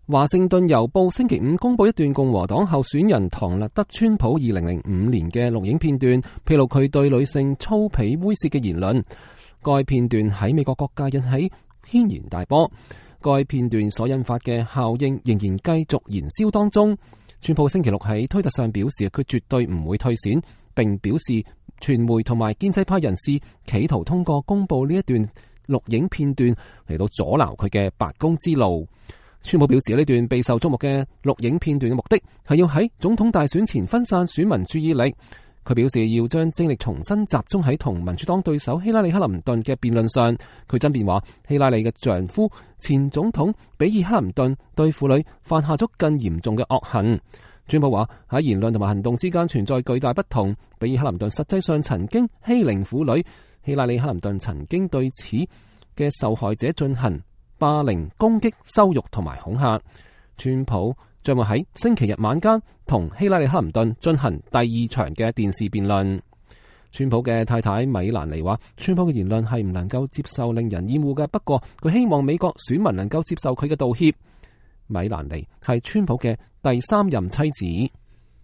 華盛頓郵報星期五公布一段共和黨候選人唐納德川普2005年嘅錄影片段，披露佢對女性粗鄙猥褻嘅言論。該片段喺美國各界引起軒然大波。該片段所引發嘅效應仍然繼續燃燒當中。川普星期六喺推特上表示，佢絕對唔會退選，並表示傳媒同埋建制派人士企圖通過公布呢一段錄影片段嚟到阻撓佢嘅白宮之路。川普表示，呢段備受矚目嘅錄影片段嘅目的係要喺總統大選前分散選民注意力。佢表示要將精力重新集中喺同民主黨對手希拉里克林頓嘅辯論上。佢爭辯話，希拉里嘅丈夫前總統比爾克林頓對婦女犯下咗更嚴重嘅惡行。川普話喺言論同埋行動之間存在巨大不同。比爾克林頓實際上曾經欺凌婦女，希拉里克林頓曾經對此嘅受害者進行霸凌、攻擊、羞辱同埋恐嚇。川普將會喺星期日晚間同希拉里克林頓進行第二場嘅電視辯論。川普嘅太太米蘭妮話，川普嘅言論係唔能夠接受，令人厭惡嘅，不過佢希望美國選民能夠接受佢嘅道歉。米蘭妮係川普嘅第3任妻子。